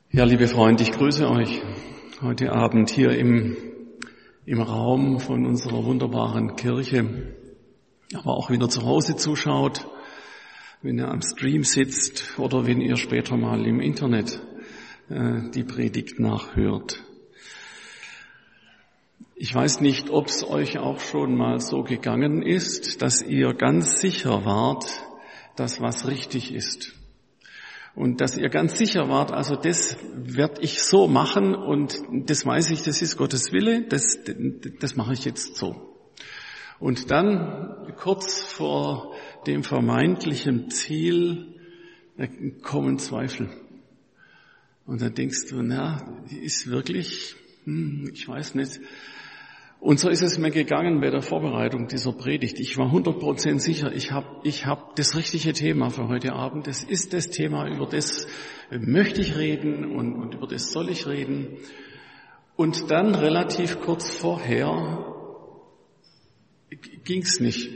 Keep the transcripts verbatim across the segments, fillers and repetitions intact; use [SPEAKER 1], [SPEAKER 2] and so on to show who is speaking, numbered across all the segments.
[SPEAKER 1] Ja, liebe Freunde, ich grüße euch heute Abend hier im, im Raum von unserer wunderbaren Kirche, aber auch wenn ihr zu Hause zuschaut, wenn ihr am Stream sitzt oder wenn ihr später mal im Internet äh, die Predigt nachhört. Ich weiß nicht, ob es euch auch schon mal so gegangen ist, dass ihr ganz sicher wart, dass was richtig ist. Und dass ihr ganz sicher wart, also das werde ich so machen und das weiß ich, das ist Gottes Wille, das, das mache ich jetzt so. Und dann kurz vor dem vermeintlichen Ziel kommen Zweifel. Und dann denkst du, na, ist wirklich, hm, ich weiß nicht. Und so ist es mir gegangen bei der Vorbereitung dieser Predigt. Ich war hundert Prozent sicher, ich habe ich hab das richtige Thema für heute Abend. Das ist das Thema, über das möchte ich reden und, und über das soll ich reden. Und dann relativ kurz vorher ging's nicht.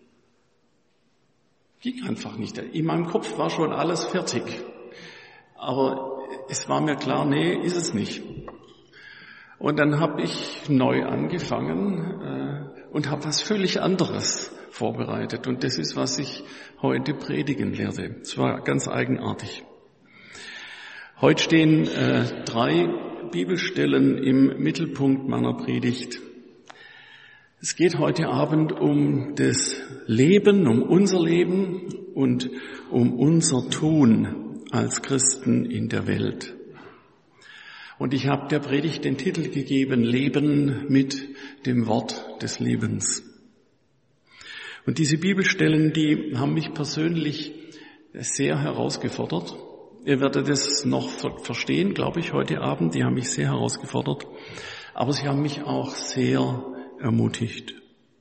[SPEAKER 1] Ging einfach nicht. In meinem Kopf war schon alles fertig. Aber es war mir klar, nee, ist es nicht. Und dann habe ich neu angefangen äh, und habe was völlig anderes vorbereitet. Und das ist, was ich heute predigen werde. Es war ganz eigenartig. Heute stehen äh, drei Bibelstellen im Mittelpunkt meiner Predigt. Es geht heute Abend um das Leben, um unser Leben und um unser Tun als Christen in der Welt. Und ich habe der Predigt den Titel gegeben, Leben mit dem Wort des Lebens. Und diese Bibelstellen, die haben mich persönlich sehr herausgefordert. Ihr werdet es noch verstehen, glaube ich, heute Abend. Die haben mich sehr herausgefordert. Aber sie haben mich auch sehr ermutigt.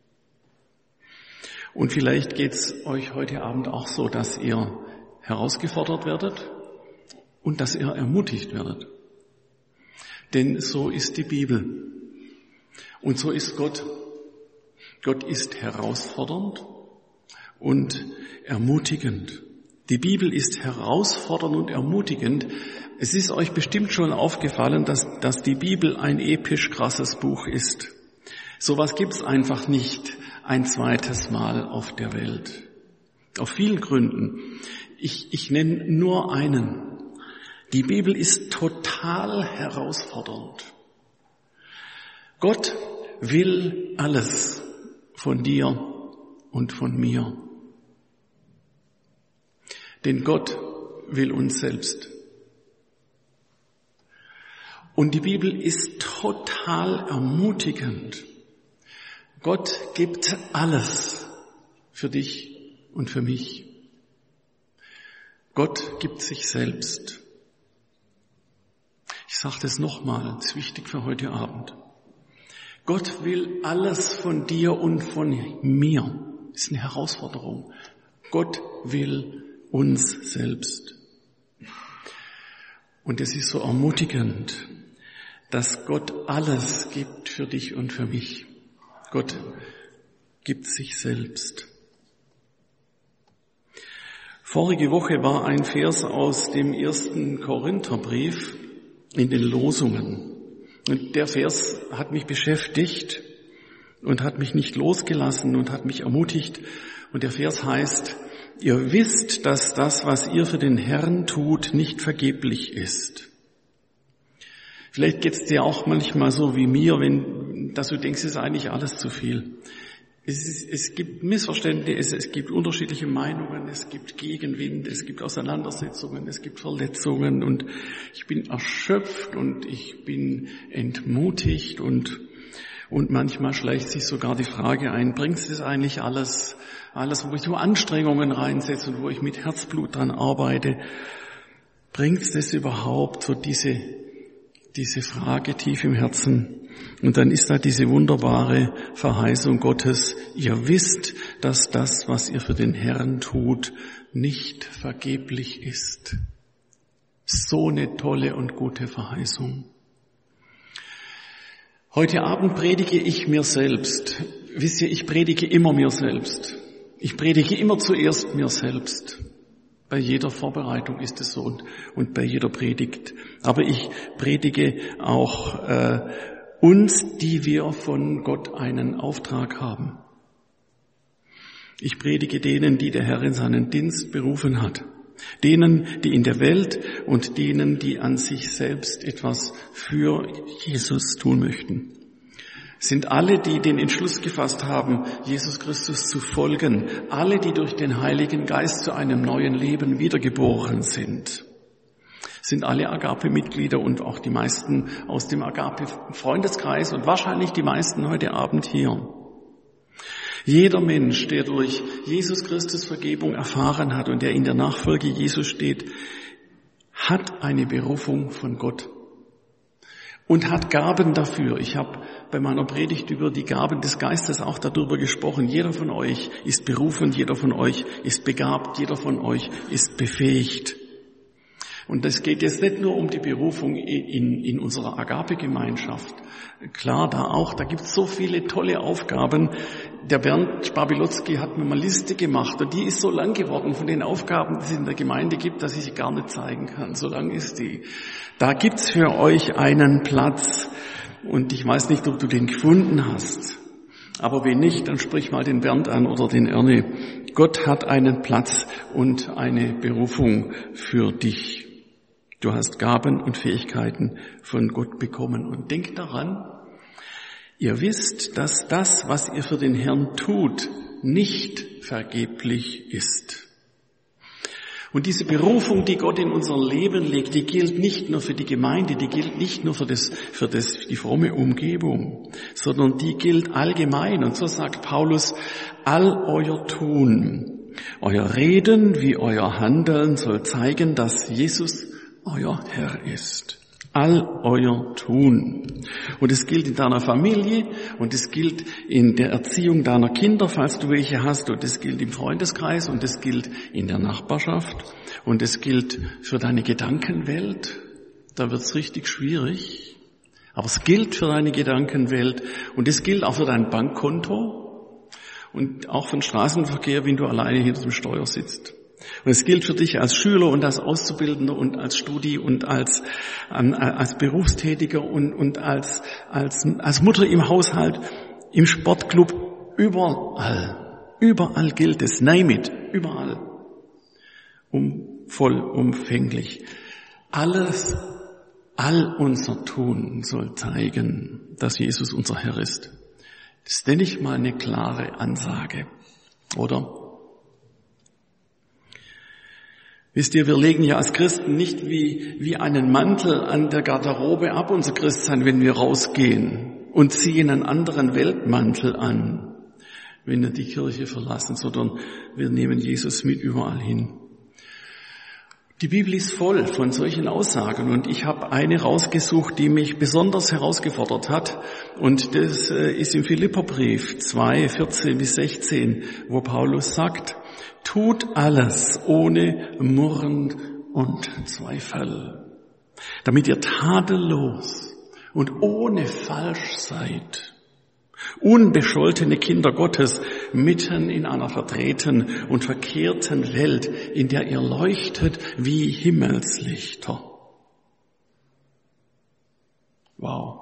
[SPEAKER 1] Und vielleicht geht es euch heute Abend auch so, dass ihr herausgefordert werdet und dass ihr ermutigt werdet. Denn so ist die Bibel. Und so ist Gott. Gott ist herausfordernd und ermutigend. Die Bibel ist herausfordernd und ermutigend. Es ist euch bestimmt schon aufgefallen, dass, dass die Bibel ein episch krasses Buch ist. Sowas gibt's einfach nicht ein zweites Mal auf der Welt. Auf vielen Gründen. Ich, ich nenne nur einen. Die Bibel ist total herausfordernd. Gott will alles von dir und von mir. Denn Gott will uns selbst. Und die Bibel ist total ermutigend. Gott gibt alles für dich und für mich. Gott gibt sich selbst. Ich sage das nochmal, das ist wichtig für heute Abend. Gott will alles von dir und von mir. Das ist eine Herausforderung. Gott will uns selbst. Und es ist so ermutigend, dass Gott alles gibt für dich und für mich. Gott gibt sich selbst. Vorige Woche war ein Vers aus dem ersten Korintherbrief in den Losungen. Und der Vers hat mich beschäftigt und hat mich nicht losgelassen und hat mich ermutigt. Und der Vers heißt, ihr wisst, dass das, was ihr für den Herrn tut, nicht vergeblich ist. Vielleicht geht's dir auch manchmal so wie mir, wenn, dass du denkst, es ist eigentlich alles zu viel. Es, ist, es gibt Missverständnisse, es gibt unterschiedliche Meinungen, es gibt Gegenwind, es gibt Auseinandersetzungen, es gibt Verletzungen und ich bin erschöpft und ich bin entmutigt und und manchmal schleicht sich sogar die Frage ein, bringt es eigentlich alles, alles, wo ich so Anstrengungen reinsetze und wo ich mit Herzblut dran arbeite, bringt es das überhaupt, so diese diese Frage tief im Herzen? Und dann ist da diese wunderbare Verheißung Gottes, ihr wisst, dass das, was ihr für den Herrn tut, nicht vergeblich ist. So eine tolle und gute Verheißung. Heute Abend predige ich mir selbst. Wisst ihr, ich predige immer mir selbst. Ich predige immer zuerst mir selbst. Bei jeder Vorbereitung ist es so und, und bei jeder Predigt. Aber ich predige auch äh, uns, die wir von Gott einen Auftrag haben. Ich predige denen, die der Herr in seinen Dienst berufen hat. Denen, die in der Welt und denen, die an sich selbst etwas für Jesus tun möchten. Sind alle, die den Entschluss gefasst haben, Jesus Christus zu folgen, alle, die durch den Heiligen Geist zu einem neuen Leben wiedergeboren sind, sind alle Agape-Mitglieder und auch die meisten aus dem Agape-Freundeskreis und wahrscheinlich die meisten heute Abend hier. Jeder Mensch, der durch Jesus Christus Vergebung erfahren hat und der in der Nachfolge Jesus steht, hat eine Berufung von Gott und hat Gaben dafür. Ich habe bei meiner Predigt über die Gaben des Geistes auch darüber gesprochen. Jeder von euch ist berufen, jeder von euch ist begabt, jeder von euch ist befähigt. Und es geht jetzt nicht nur um die Berufung in, in unserer Agape-Gemeinschaft. Klar, da auch, da gibt es so viele tolle Aufgaben. Der Bernd Spabilotzki hat mir mal eine Liste gemacht und die ist so lang geworden von den Aufgaben, die es in der Gemeinde gibt, dass ich sie gar nicht zeigen kann. So lang ist die. Da gibt's für euch einen Platz und ich weiß nicht, ob du den gefunden hast. Aber wenn nicht, dann sprich mal den Bernd an oder den Ernie. Gott hat einen Platz und eine Berufung für dich. Du hast Gaben und Fähigkeiten von Gott bekommen. Und denk daran, ihr wisst, dass das, was ihr für den Herrn tut, nicht vergeblich ist. Und diese Berufung, die Gott in unser Leben legt, die gilt nicht nur für die Gemeinde, die gilt nicht nur für das, für das, die fromme Umgebung, sondern die gilt allgemein. Und so sagt Paulus, all euer Tun, euer Reden wie euer Handeln soll zeigen, dass Jesus euer Herr ist. All euer Tun. Und es gilt in deiner Familie und es gilt in der Erziehung deiner Kinder, falls du welche hast, und es gilt im Freundeskreis und es gilt in der Nachbarschaft und es gilt für deine Gedankenwelt. Da wird's richtig schwierig. Aber es gilt für deine Gedankenwelt und es gilt auch für dein Bankkonto und auch für den Straßenverkehr, wenn du alleine hinter dem Steuer sitzt. Und es gilt für dich als Schüler und als Auszubildender und als Studi und als, ähm, als Berufstätiger und, und als, als, als Mutter im Haushalt, im Sportclub, überall. Überall gilt es. Name it. Überall. Um, vollumfänglich. Alles, all unser Tun soll zeigen, dass Jesus unser Herr ist. Das ist denn nicht mal eine klare Ansage, oder? Wisst ihr, wir legen ja als Christen nicht wie, wie einen Mantel an der Garderobe ab, unser Christsein, wenn wir rausgehen und ziehen einen anderen Weltmantel an, wenn wir die Kirche verlassen, sondern wir nehmen Jesus mit überall hin. Die Bibel ist voll von solchen Aussagen und ich habe eine rausgesucht, die mich besonders herausgefordert hat und das ist im Philipperbrief zwei, vierzehn bis sechzehn, wo Paulus sagt, tut alles ohne Murren und Zweifel, damit ihr tadellos und ohne Falsch seid, unbescholtene Kinder Gottes mitten in einer verdrehten und verkehrten Welt, in der ihr leuchtet wie Himmelslichter. Wow.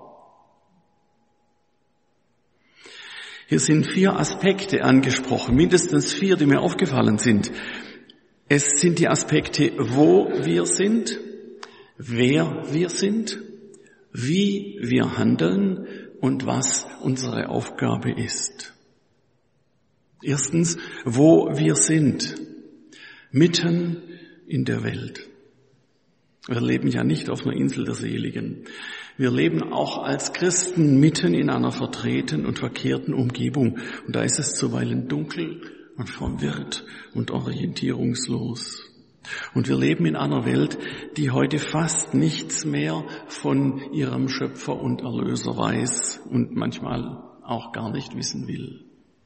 [SPEAKER 1] Hier sind vier Aspekte angesprochen, mindestens vier, die mir aufgefallen sind. Es sind die Aspekte, wo wir sind, wer wir sind, wie wir handeln und was unsere Aufgabe ist. Erstens, wo wir sind, mitten in der Welt. Wir leben ja nicht auf einer Insel der Seligen. Wir leben auch als Christen mitten in einer verdrehten und verkehrten Umgebung. Und da ist es zuweilen dunkel und verwirrt und orientierungslos. Und wir leben in einer Welt, die heute fast nichts mehr von ihrem Schöpfer und Erlöser weiß und manchmal auch gar nicht wissen will.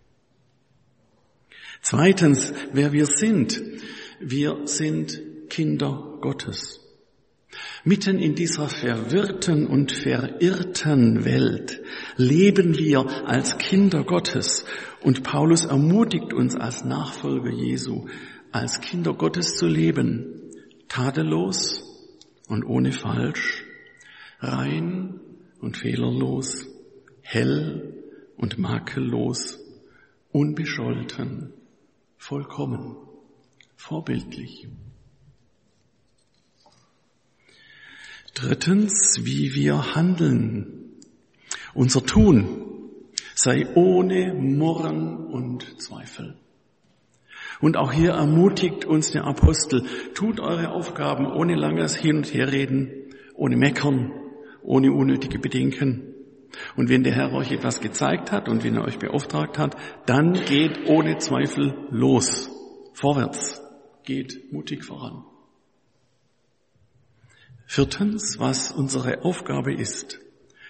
[SPEAKER 1] Zweitens, wer wir sind. Wir sind Kinder Gottes. Mitten in dieser verwirrten und verirrten Welt leben wir als Kinder Gottes und Paulus ermutigt uns als Nachfolger Jesu, als Kinder Gottes zu leben, tadellos und ohne Falsch, rein und fehlerlos, hell und makellos, unbescholten, vollkommen, vorbildlich. Drittens, wie wir handeln. Unser Tun sei ohne Murren und Zweifel. Und auch hier ermutigt uns der Apostel, tut eure Aufgaben ohne langes Hin- und Herreden, ohne Meckern, ohne unnötige Bedenken. Und wenn der Herr euch etwas gezeigt hat und wenn er euch beauftragt hat, dann geht ohne Zweifel los, vorwärts, geht mutig voran. Viertens, was unsere Aufgabe ist,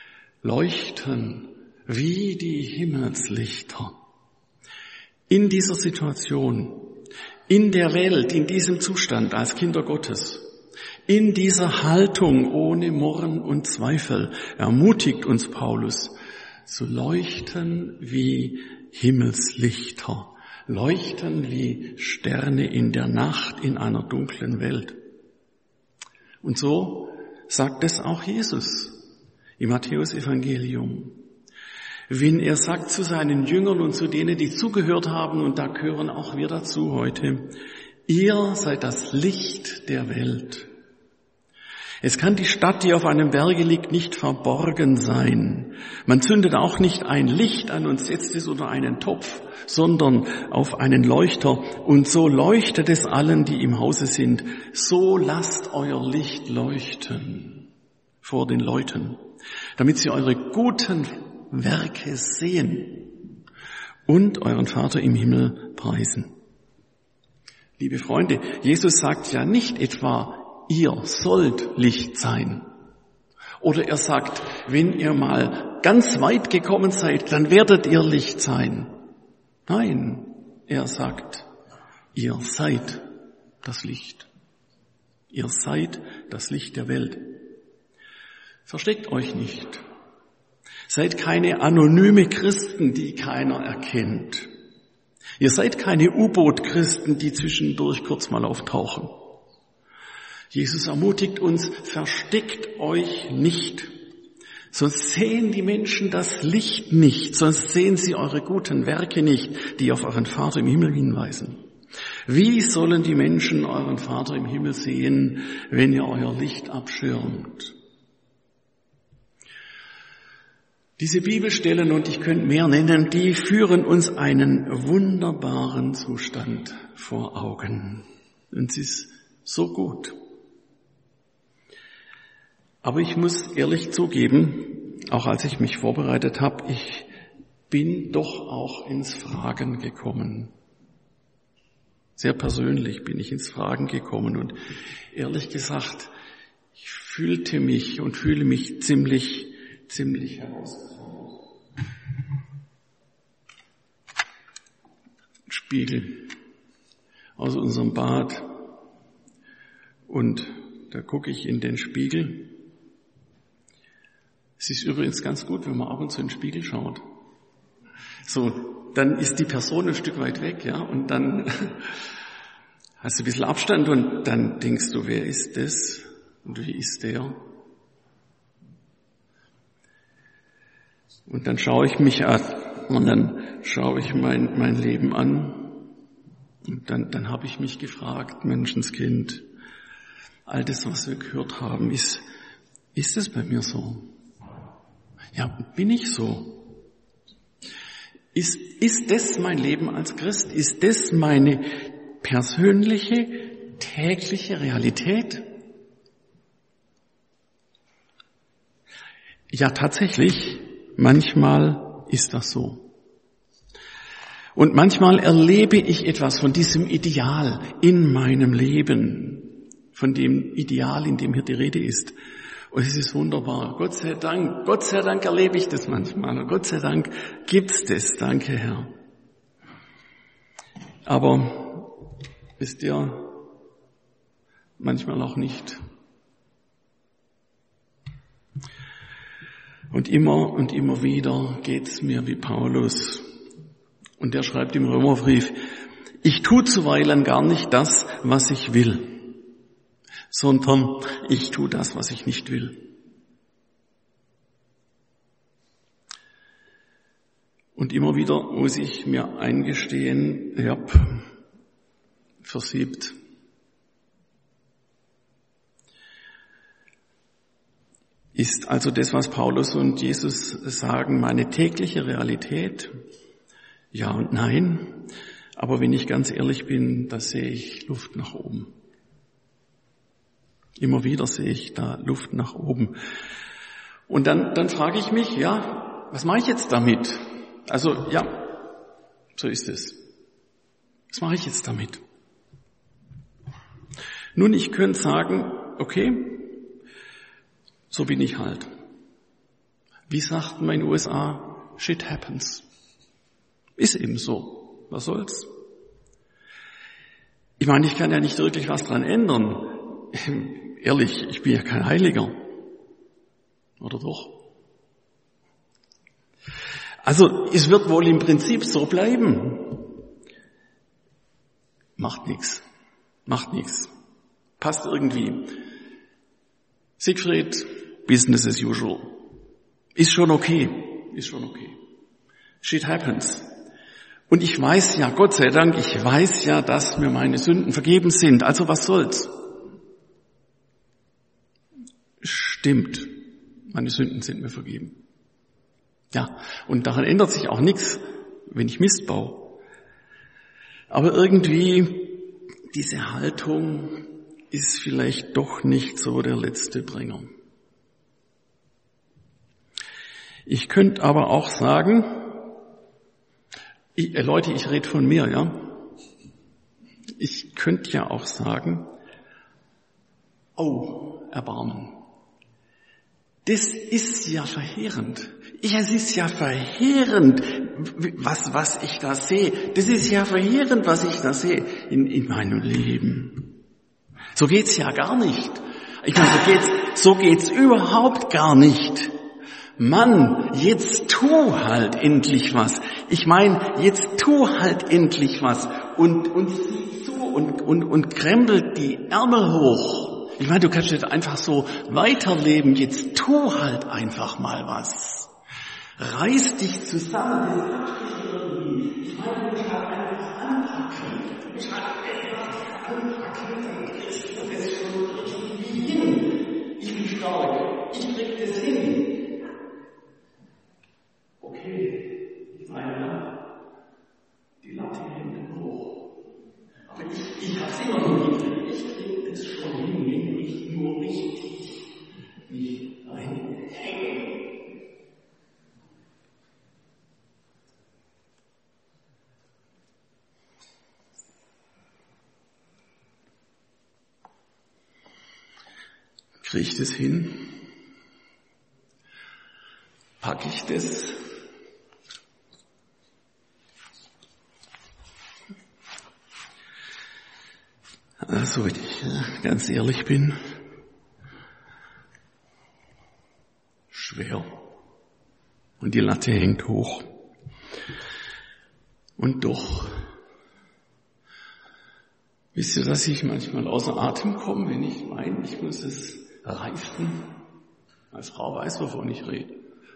[SPEAKER 1] leuchten wie die Himmelslichter. In dieser Situation, in der Welt, in diesem Zustand als Kinder Gottes, in dieser Haltung ohne Murren und Zweifel ermutigt uns Paulus zu leuchten wie Himmelslichter, leuchten wie Sterne in der Nacht in einer dunklen Welt. Und so sagt es auch Jesus im Matthäus-Evangelium. Wenn er sagt zu seinen Jüngern und zu denen, die zugehört haben, und da gehören auch wir dazu heute, ihr seid das Licht der Welt. Es kann die Stadt, die auf einem Berge liegt, nicht verborgen sein. Man zündet auch nicht ein Licht an und setzt es unter einen Topf, sondern auf einen Leuchter. Und so leuchtet es allen, die im Hause sind. So lasst euer Licht leuchten vor den Leuten, damit sie eure guten Werke sehen und euren Vater im Himmel preisen. Liebe Freunde, Jesus sagt ja nicht etwa, ihr sollt Licht sein. Oder er sagt, wenn ihr mal ganz weit gekommen seid, dann werdet ihr Licht sein. Nein, er sagt, ihr seid das Licht. Ihr seid das Licht der Welt. Versteckt euch nicht. Seid keine anonyme Christen, die keiner erkennt. Ihr seid keine U-Boot-Christen, die zwischendurch kurz mal auftauchen. Jesus ermutigt uns, versteckt euch nicht. Sonst sehen die Menschen das Licht nicht, sonst sehen sie eure guten Werke nicht, die auf euren Vater im Himmel hinweisen. Wie sollen die Menschen euren Vater im Himmel sehen, wenn ihr euer Licht abschirmt? Diese Bibelstellen, und ich könnte mehr nennen, die führen uns einen wunderbaren Zustand vor Augen. Und es ist so gut. Aber ich muss ehrlich zugeben, auch als ich mich vorbereitet habe, ich bin doch auch ins Fragen gekommen. Sehr persönlich bin ich ins Fragen gekommen und ehrlich gesagt, ich fühlte mich und fühle mich ziemlich, ziemlich herausgefordert. Spiegel aus unserem Bad und da gucke ich in den Spiegel. Es ist übrigens ganz gut, wenn man ab und zu in den Spiegel schaut. So, dann ist die Person ein Stück weit weg, ja, und dann hast du ein bisschen Abstand und dann denkst du, wer ist das und wie ist der? Und dann schaue ich mich an und dann schaue ich mein, mein Leben an und dann, dann habe ich mich gefragt, Menschenskind, all das, was wir gehört haben, ist, ist es bei mir so? Ja, bin ich so? Ist, ist das mein Leben als Christ? Ist das meine persönliche, tägliche Realität? Ja, tatsächlich, manchmal ist das so. Und manchmal erlebe ich etwas von diesem Ideal in meinem Leben, von dem Ideal, in dem hier die Rede ist. Und es ist wunderbar. Gott sei Dank, Gott sei Dank erlebe ich das manchmal. Und Gott sei Dank gibt's das. Danke, Herr. Aber wisst ihr, manchmal auch nicht. Und immer und immer wieder geht's mir wie Paulus. Und der schreibt im Römerbrief, Ich tue zuweilen gar nicht das, was ich will, sondern ich tue das, was ich nicht will. Und immer wieder muss ich mir eingestehen, ja, versiebt. Ist also das, was Paulus und Jesus sagen, meine tägliche Realität? Ja und nein. Aber wenn ich ganz ehrlich bin, da sehe ich Luft nach oben. Immer wieder sehe ich da Luft nach oben. Und dann, dann frage ich mich, ja, was mache ich jetzt damit? Also, ja, so ist es. Was mache ich jetzt damit? Nun, ich könnte sagen, okay, so bin ich halt. Wie sagt man in den U S A? Shit happens. Ist eben so. Was soll's? Ich meine, ich kann ja nicht wirklich was dran ändern. Ehrlich, ich bin ja kein Heiliger. Oder doch? Also, es wird wohl im Prinzip so bleiben. Macht nichts. Macht nichts. Passt irgendwie. Siegfried, business as usual. Ist schon okay. Ist schon okay. Shit happens. Und ich weiß ja, Gott sei Dank, ich weiß ja, dass mir meine Sünden vergeben sind. Also was soll's? Stimmt. Meine Sünden sind mir vergeben. Ja, und daran ändert sich auch nichts, wenn ich Mist baue. Aber irgendwie, diese Haltung ist vielleicht doch nicht so der letzte Bringer. Ich könnte aber auch sagen, ich, äh Leute, ich rede von mir, ja. Ich könnte ja auch sagen, oh, Erbarmen. Das ist ja verheerend. Ja, es ist ja verheerend, was, was ich da sehe. Das ist ja verheerend, was ich da sehe in, in meinem Leben. So geht's ja gar nicht. Ich meine, so geht's, so geht's überhaupt gar nicht. Mann, jetzt tu halt endlich was. Ich meine, jetzt tu halt endlich was und, und sieh zu und, und, und krempelt die Ärmel hoch. Ich meine, du kannst nicht einfach so weiterleben. Jetzt tu halt einfach mal was. Reiß dich zusammen. Ich meine, du musst halt einfach anpacken. Du musst halt etwas anpacken, dann kriegst du das schon irgendwie hin. Ich bin stark. Ich krieg das hin. Okay. Ich meine, die Latte hängt hoch. Aber ich, ich hab's immer noch nicht. Ich krieg das schon hin, wenn ich nur richtig mich reinhänge. Kriege ich das hin? Packe ich das? Also, wenn ich ganz ehrlich bin, schwer. Und die Latte hängt hoch. Und doch, wisst ihr, dass ich manchmal außer Atem komme, wenn ich meine, ich muss es reißen? Als Frau weiß, wovon ich rede.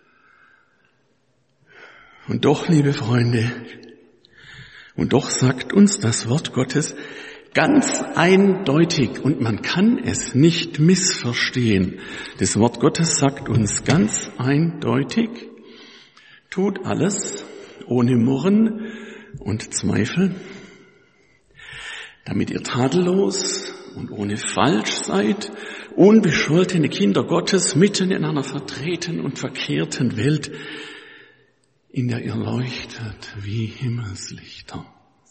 [SPEAKER 1] Und doch, liebe Freunde, und doch sagt uns das Wort Gottes ganz eindeutig, und man kann es nicht missverstehen. Das Wort Gottes sagt uns ganz eindeutig, tut alles ohne Murren und Zweifel, damit ihr tadellos und ohne Falsch seid, unbescholtene Kinder Gottes mitten in einer vertreten und verkehrten Welt, in der ihr leuchtet wie Himmelslichter.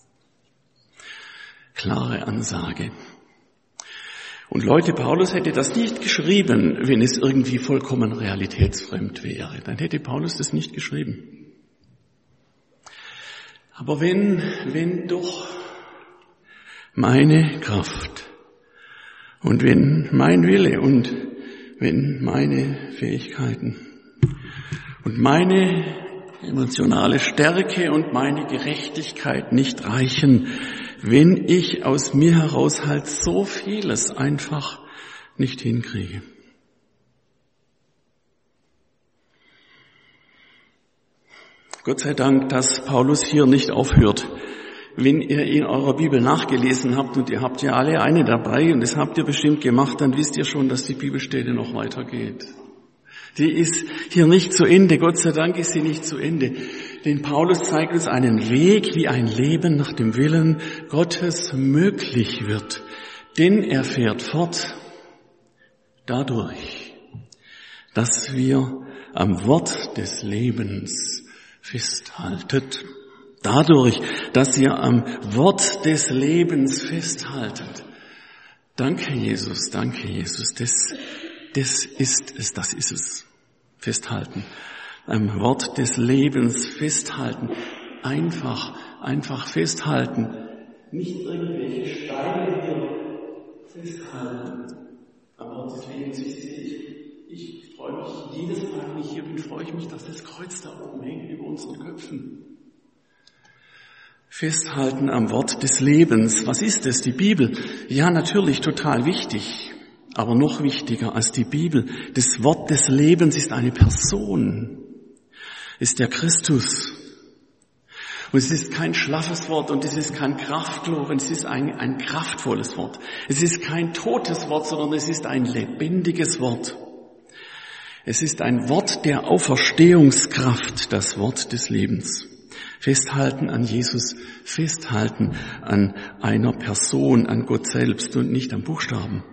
[SPEAKER 1] Klare Ansage. Und Leute, Paulus hätte das nicht geschrieben, wenn es irgendwie vollkommen realitätsfremd wäre. Dann hätte Paulus das nicht geschrieben. Aber wenn, wenn doch meine Kraft und wenn mein Wille und wenn meine Fähigkeiten und meine emotionale Stärke und meine Gerechtigkeit nicht reichen, wenn ich aus mir heraus halt so vieles einfach nicht hinkriege. Gott sei Dank, dass Paulus hier nicht aufhört. Wenn ihr in eurer Bibel nachgelesen habt, und ihr habt ja alle eine dabei, und das habt ihr bestimmt gemacht, dann wisst ihr schon, dass die Bibelstelle noch weitergeht. Die ist hier nicht zu Ende, Gott sei Dank ist sie nicht zu Ende. Denn Paulus zeigt uns einen Weg, wie ein Leben nach dem Willen Gottes möglich wird. Denn er fährt fort dadurch, dass wir am Wort des Lebens festhaltet. Dadurch, dass ihr am Wort des Lebens festhaltet. Danke, Jesus, danke, Jesus. Das, das ist es, das ist es. Festhalten. Am Wort des Lebens festhalten. Einfach, einfach festhalten. Nicht irgendwelche Steine hier festhalten. Am Wort des Lebens, wisst ihr, ich, ich freue mich jedes Mal, wenn ich hier bin, freue ich mich, dass das Kreuz da oben hängt über unseren Köpfen. Festhalten am Wort des Lebens. Was ist es? Die Bibel? Ja, natürlich total wichtig. Aber noch wichtiger als die Bibel. Das Wort des Lebens ist eine Person. Ist der Christus. Und es ist kein schlaffes Wort und es ist kein kraftlos, es ist ein, ein kraftvolles Wort. Es ist kein totes Wort, sondern es ist ein lebendiges Wort. Es ist ein Wort der Auferstehungskraft, das Wort des Lebens. Festhalten an Jesus, festhalten an einer Person, an Gott selbst und nicht am Buchstaben.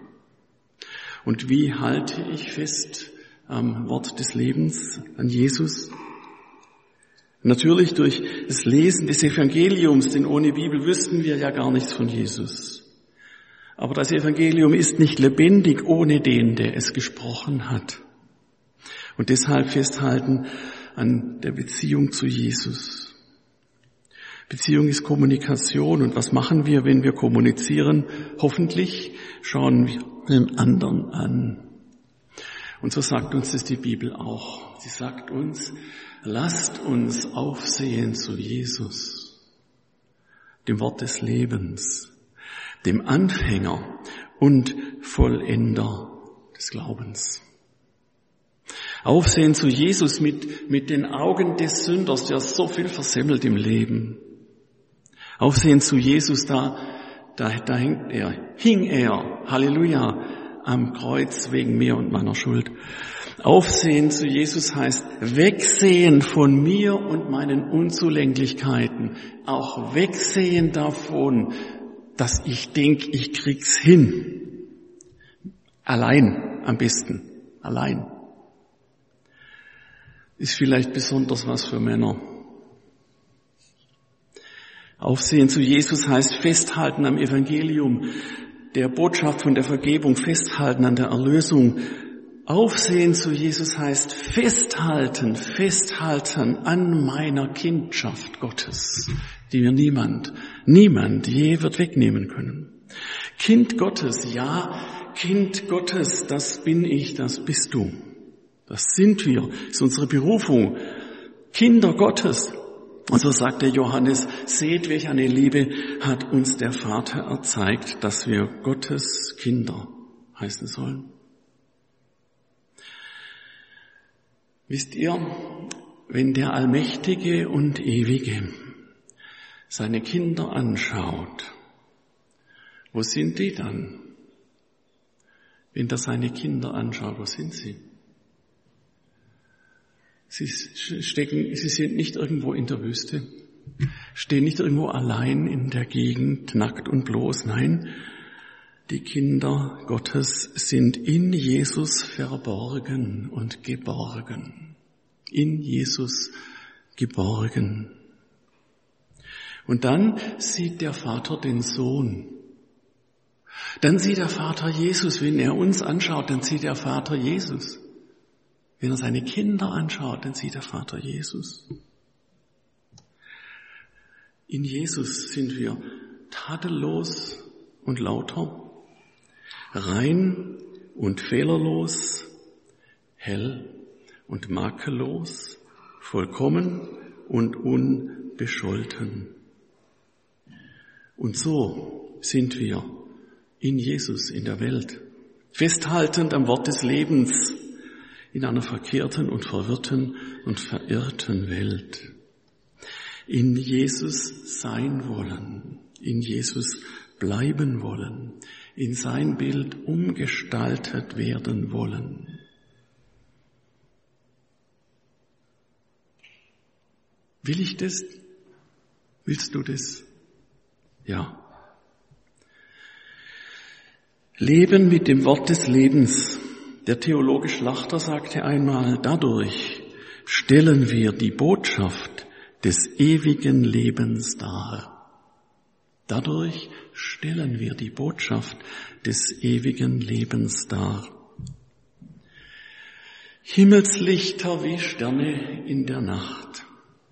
[SPEAKER 1] Und wie halte ich fest am Wort des Lebens, an Jesus? Natürlich durch das Lesen des Evangeliums, denn ohne Bibel wüssten wir ja gar nichts von Jesus. Aber das Evangelium ist nicht lebendig ohne den, der es gesprochen hat. Und deshalb festhalten an der Beziehung zu Jesus. Beziehung ist Kommunikation. Und was machen wir, wenn wir kommunizieren? Hoffentlich schauen wir den anderen an. Und so sagt uns das die Bibel auch. Sie sagt uns, lasst uns aufsehen zu Jesus, dem Wort des Lebens, dem Anfänger und Vollender des Glaubens. Aufsehen zu Jesus mit, mit den Augen des Sünders, der so viel versemmelt im Leben. Aufsehen zu Jesus, da, da, da hängt er, hing er, Halleluja, am Kreuz wegen mir und meiner Schuld. Aufsehen zu Jesus heißt wegsehen von mir und meinen Unzulänglichkeiten. Auch wegsehen davon, dass ich denke, ich krieg's hin. Allein am besten. Allein. Ist vielleicht besonders was für Männer. Aufsehen zu Jesus heißt festhalten am Evangelium, der Botschaft von der Vergebung, festhalten an der Erlösung. Aufsehen zu Jesus heißt festhalten, festhalten an meiner Kindschaft Gottes, die mir niemand, niemand je wird wegnehmen können. Kind Gottes, ja, Kind Gottes, das bin ich, das bist du. Das sind wir, das ist unsere Berufung. Kinder Gottes. Und so sagt der Johannes, seht, welch eine Liebe hat uns der Vater erzeigt, dass wir Gottes Kinder heißen sollen. Wisst ihr, wenn der Allmächtige und Ewige seine Kinder anschaut, wo sind die dann? Wenn er seine Kinder anschaut, wo sind sie? Sie stecken, sie sind nicht irgendwo in der Wüste, stehen nicht irgendwo allein in der Gegend, nackt und bloß. Nein, die Kinder Gottes sind in Jesus verborgen und geborgen. In Jesus geborgen. Und dann sieht der Vater den Sohn. Dann sieht der Vater Jesus. Wenn er uns anschaut, dann sieht der Vater Jesus. Wenn er seine Kinder anschaut, dann sieht der Vater Jesus. In Jesus sind wir tadellos und lauter, rein und fehlerlos, hell und makellos, vollkommen und unbescholten. Und so sind wir in Jesus, in der Welt, festhaltend am Wort des Lebens in einer verkehrten und verwirrten und verirrten Welt. In Jesus sein wollen, in Jesus bleiben wollen, in sein Bild umgestaltet werden wollen. Will ich das? Willst du das? Ja. Leben mit dem Wort des Lebens. Der Theologe Schlachter sagte einmal, dadurch stellen wir die Botschaft des ewigen Lebens dar. Dadurch stellen wir die Botschaft des ewigen Lebens dar. Himmelslichter wie Sterne in der Nacht.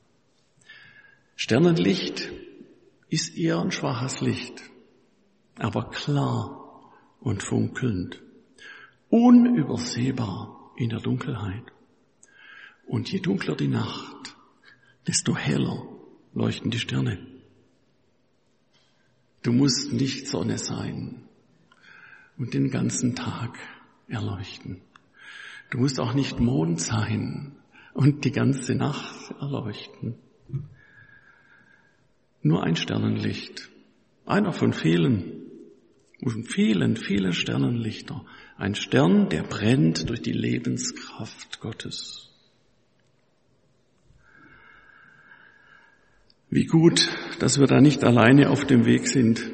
[SPEAKER 1] Sternenlicht ist eher ein schwaches Licht, aber klar und funkelnd, unübersehbar in der Dunkelheit. Und je dunkler die Nacht, desto heller leuchten die Sterne. Du musst nicht Sonne sein und den ganzen Tag erleuchten. Du musst auch nicht Mond sein und die ganze Nacht erleuchten. Nur ein Sternenlicht, einer von vielen, von vielen, vielen Sternenlichter. Ein Stern, der brennt durch die Lebenskraft Gottes. Wie gut, dass wir da nicht alleine auf dem Weg sind.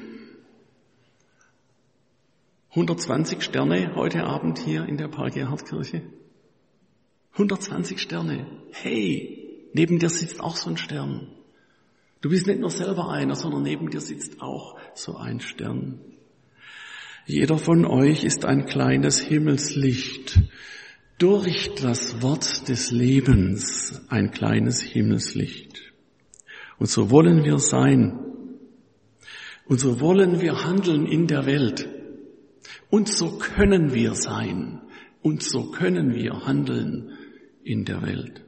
[SPEAKER 1] hundertzwanzig Sterne heute Abend hier in der Park-Gerhard-Kirche. hundertzwanzig Sterne. Hey, neben dir sitzt auch so ein Stern. Du bist nicht nur selber einer, sondern neben dir sitzt auch so ein Stern. Jeder von euch ist ein kleines Himmelslicht. Durch das Wort des Lebens ein kleines Himmelslicht. Und so wollen wir sein. Und so wollen wir handeln in der Welt. Und so können wir sein. Und so können wir handeln in der Welt.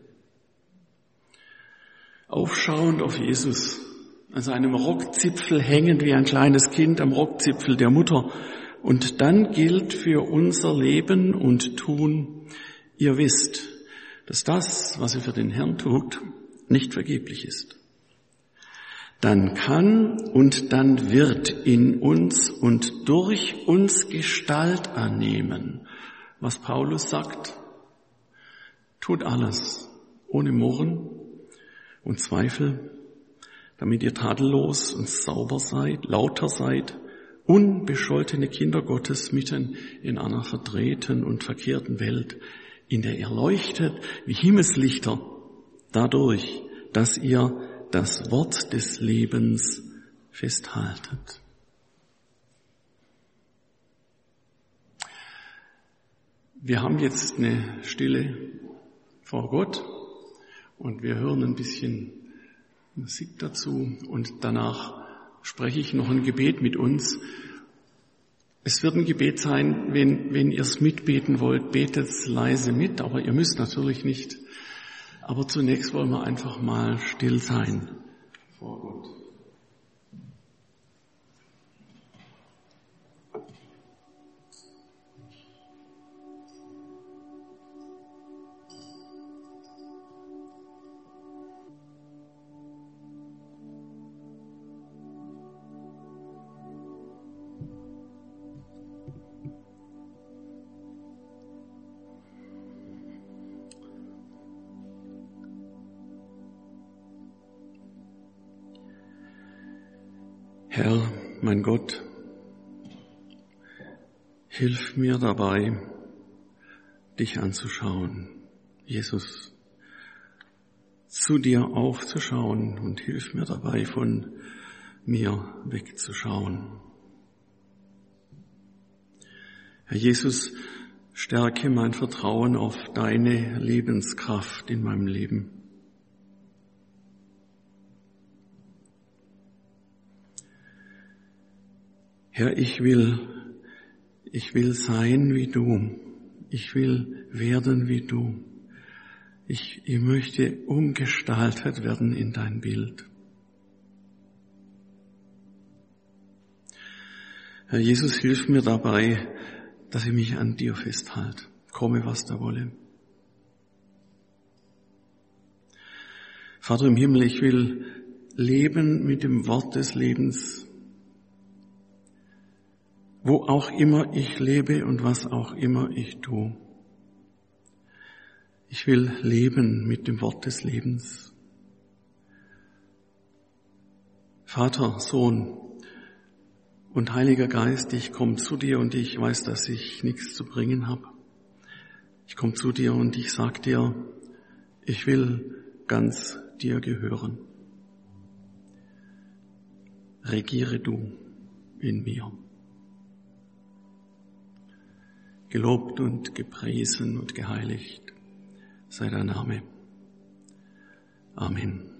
[SPEAKER 1] Aufschauend auf Jesus, an seinem Rockzipfel hängend wie ein kleines Kind am Rockzipfel der Mutter. Und dann gilt für unser Leben und Tun, ihr wisst, dass das, was ihr für den Herrn tut, nicht vergeblich ist. Dann kann und dann wird in uns und durch uns Gestalt annehmen, was Paulus sagt. Tut alles ohne Murren und Zweifel, damit ihr tadellos und sauber seid, lauter seid, unbescholtene Kinder Gottes mitten in einer verdrehten und verkehrten Welt, in der ihr leuchtet wie Himmelslichter, dadurch, dass ihr das Wort des Lebens festhaltet. Wir haben jetzt eine Stille vor Gott und wir hören ein bisschen Musik dazu und danach spreche ich noch ein Gebet mit uns. Es wird ein Gebet sein, wenn, wenn ihr es mitbeten wollt, betet es leise mit, aber ihr müsst natürlich nicht. Aber zunächst wollen wir einfach mal still sein vor Gott. Herr, mein Gott, hilf mir dabei, dich anzuschauen, Jesus, zu dir aufzuschauen und hilf mir dabei, von mir wegzuschauen. Herr Jesus, stärke mein Vertrauen auf deine Lebenskraft in meinem Leben. Herr, ich will, ich will sein wie du. Ich will werden wie du. Ich, ich möchte umgestaltet werden in dein Bild. Herr Jesus, hilf mir dabei, dass ich mich an dir festhalte, komme, was da wolle. Vater im Himmel, ich will leben mit dem Wort des Lebens, wo auch immer ich lebe und was auch immer ich tue. Ich will leben mit dem Wort des Lebens. Vater, Sohn und Heiliger Geist, ich komme zu dir und ich weiß, dass ich nichts zu bringen habe. Ich komme zu dir und ich sag dir, ich will ganz dir gehören. Regiere du in mir. Gelobt und gepriesen und geheiligt sei dein Name. Amen.